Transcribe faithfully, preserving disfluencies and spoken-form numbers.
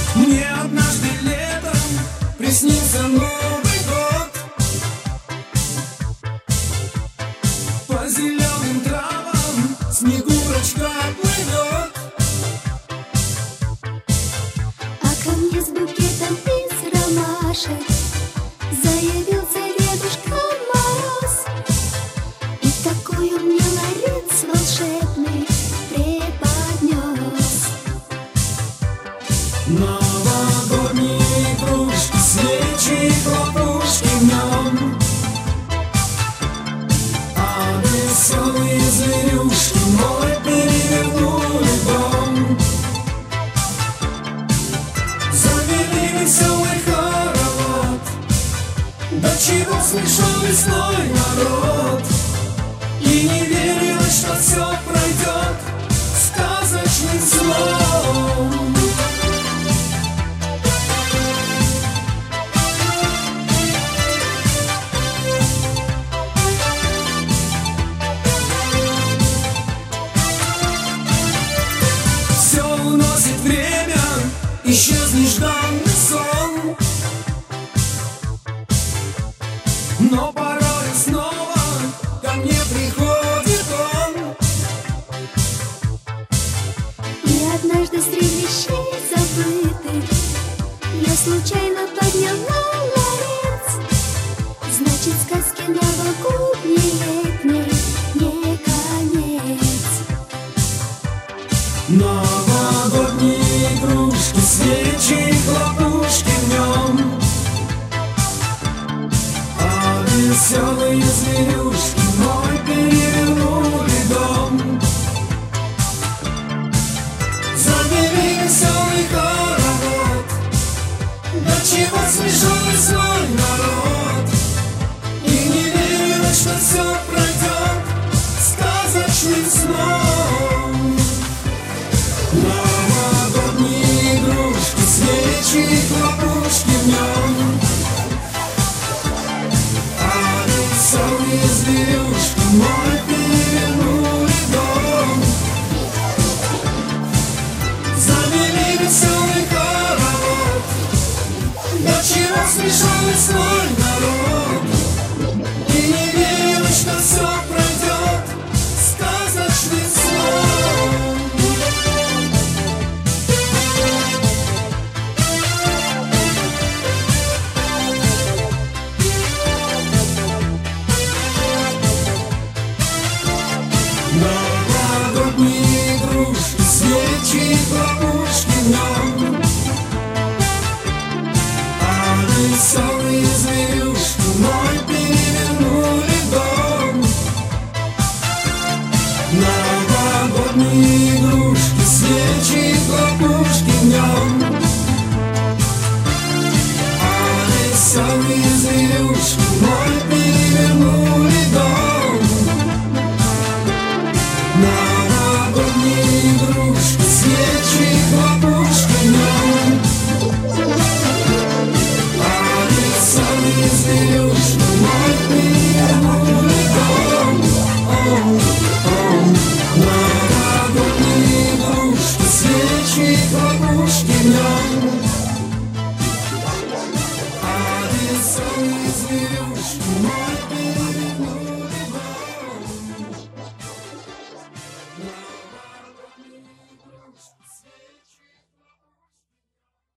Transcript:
Мне однажды летом приснился Новый год. По зеленым травам Снегурочка плывет. А ко мне с букетом из ромашек заявился Дедушка Мороз. И такую мне ларец волшебный преподнес. Новогодние игрушки, свечи, хлопушки в нем, а веселые зверюшки мой перевернули дом. Завели веселый хоровод, до чего смешон весной народ. И не верилось, что все пройдет сказочным сном. Все уносит время, исчез нежданный сон. Но порой снова ко мне приходит он. И однажды среди вещей забытых я случайно подняла ларец. Значит, сказки новогодней летней не конец. Новогодние игрушки, свечи,